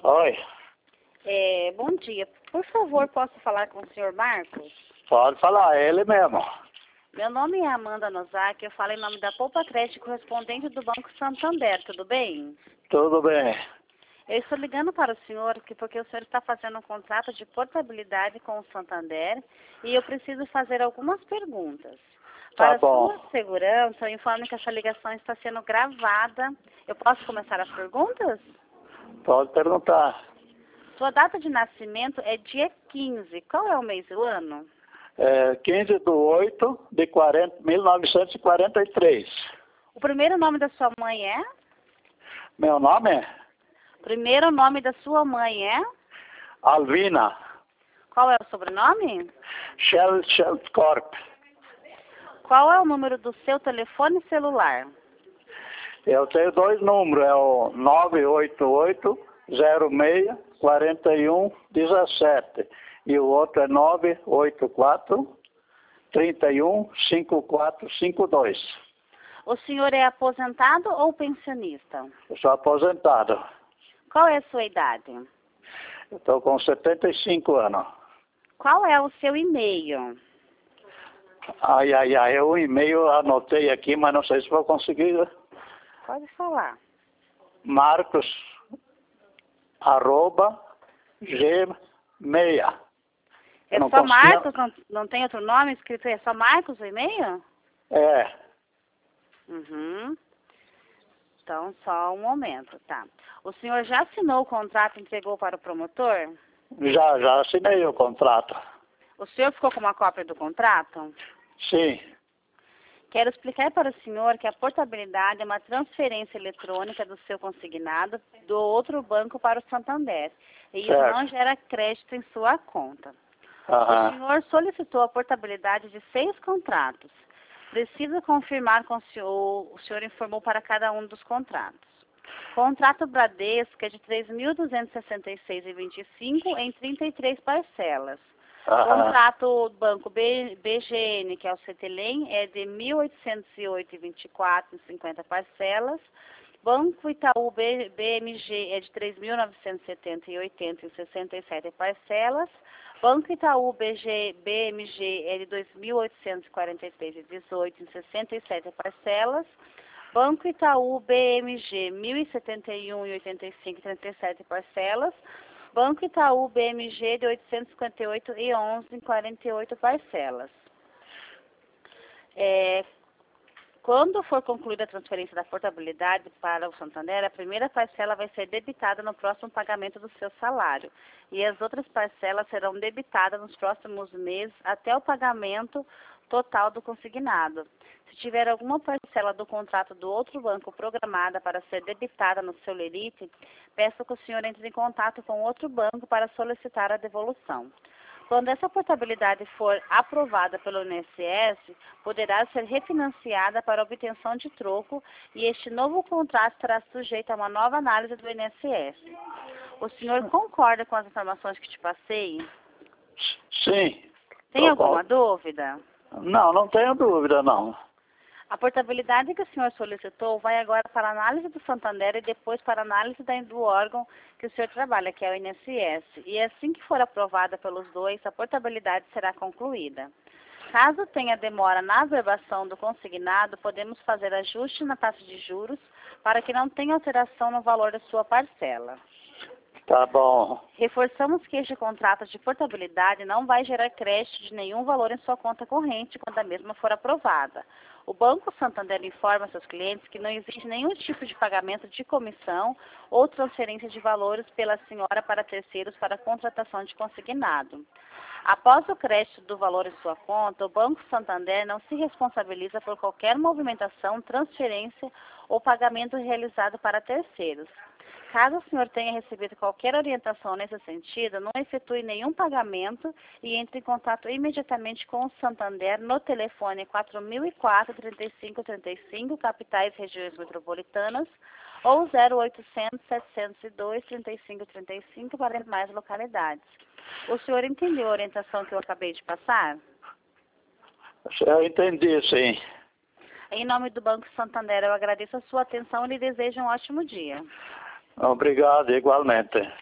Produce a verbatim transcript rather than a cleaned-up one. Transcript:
Oi, É, bom dia. Por favor, posso falar com o senhor Marcos? pode falar, é ele mesmo. Meu nome é Amanda Nozaki, eu falo em nome da Poupa Crédito correspondente do Banco Santander, tudo bem? Tudo bem. Eu estou ligando para o senhor que- porque o senhor está fazendo um contrato de portabilidade com o Santander e eu preciso fazer algumas perguntas. Tá Para bom. sua segurança, eu informo que essa ligação está sendo gravada. Eu posso começar as perguntas? Pode perguntar. Sua data de nascimento é dia quinze. Qual é o mês e o ano? É quinze de oito de quarenta, mil novecentos e quarenta e três. O primeiro nome da sua mãe é? Meu nome é O primeiro nome da sua mãe é? Alvina Qual é o sobrenome? Shell Corp. Qual é o número do seu telefone celular? Eu tenho dois números, é o nove oito oito, zero seis, quatro um, um sete e o outro é nove oito quatro, três um, cinco quatro cinco dois. O senhor é aposentado ou pensionista? Eu sou aposentado. Qual é a sua idade? Eu estou com setenta e cinco anos. Qual é o seu e-mail? Ai, ai, ai, o e-mail eu anotei aqui, mas não sei se vou conseguir. Pode falar. Marcos, arroba, gmail. É não só consigo- Marcos? Não, não tem outro nome escrito? É só Marcos o e-mail? É, Uhum. Então, só um momento, tá. O senhor já assinou o contrato e entregou para o promotor? já, já assinei o contrato. O senhor ficou com uma cópia do contrato? Sim, Quero explicar para o senhor que a portabilidade é uma transferência eletrônica do seu consignado do outro banco para o Santander. E isso Certo. não gera crédito em sua conta. O aham, senhor solicitou a portabilidade de seis contratos. Precisa confirmar com o senhor, o senhor informou para cada um dos contratos. Contrato Bradesco é de três mil duzentos e sessenta e seis reais e vinte e cinco centavos em trinta e três parcelas. aham, Contrato Banco B, BGN, que é o CETELEM, é de mil oitocentos e oito reais e vinte e quatro centavos em cinquenta parcelas. Banco Itaú B, BMG é de três mil novecentos e setenta e oitenta centavos em sessenta e sete parcelas. Banco Itaú B G, B M G é de dois mil oitocentos e quarenta e três reais e dezoito centavos em sessenta e sete parcelas. Banco Itaú B M G mil e setenta e um reais e oitenta e cinco centavos em trinta e sete parcelas. Banco Itaú B M G de oitocentos e cinquenta e oito reais e onze centavos em quarenta e oito parcelas. É, quando for concluída a transferência da portabilidade para o Santander, a primeira parcela vai ser debitada no próximo pagamento do seu salário. E as outras parcelas serão debitadas nos próximos meses até o pagamento total do consignado. Se tiver alguma parcela do contrato do outro banco programada para ser debitada no seu lerite, peço que o senhor entre em contato com outro banco para solicitar a devolução. Quando essa portabilidade for aprovada pelo I N S S, poderá ser refinanciada para obtenção de troco e este novo contrato estará sujeito a uma nova análise do I N S S. O senhor concorda com as informações que te passei? sim. Tem alguma dúvida? Não, não tenho dúvida, não. A portabilidade que o senhor solicitou vai agora para a análise do Santander e depois para a análise da- do órgão que o senhor trabalha, que é o I N S S. E assim que for aprovada pelos dois, a portabilidade será concluída. Caso tenha demora na averbação do consignado, podemos fazer ajuste na taxa de juros para que não tenha alteração no valor da sua parcela. Tá bom. Reforçamos que este contrato de portabilidade não vai gerar crédito de nenhum valor em sua conta corrente quando a mesma for aprovada. O Banco Santander informa seus clientes que não existe nenhum tipo de pagamento de comissão ou transferência de valores pela senhora para terceiros para contratação de consignado. Após o crédito do valor em sua conta, o Banco Santander não se responsabiliza por qualquer movimentação, transferência ou pagamento realizado para terceiros. Caso o senhor tenha recebido qualquer orientação nesse sentido, não efetue nenhum pagamento e entre em contato imediatamente com o Santander no telefone quatro mil e quatro, trinta e cinco trinta e cinco, capitais e regiões metropolitanas, ou zero oitocentos, setecentos e dois, trinta e cinco trinta e cinco para demais localidades. O senhor entendeu a orientação que eu acabei de passar? Eu entendi, sim. Em nome do Banco Santander, eu agradeço a sua atenção e lhe desejo um ótimo dia. Obrigado, igualmente.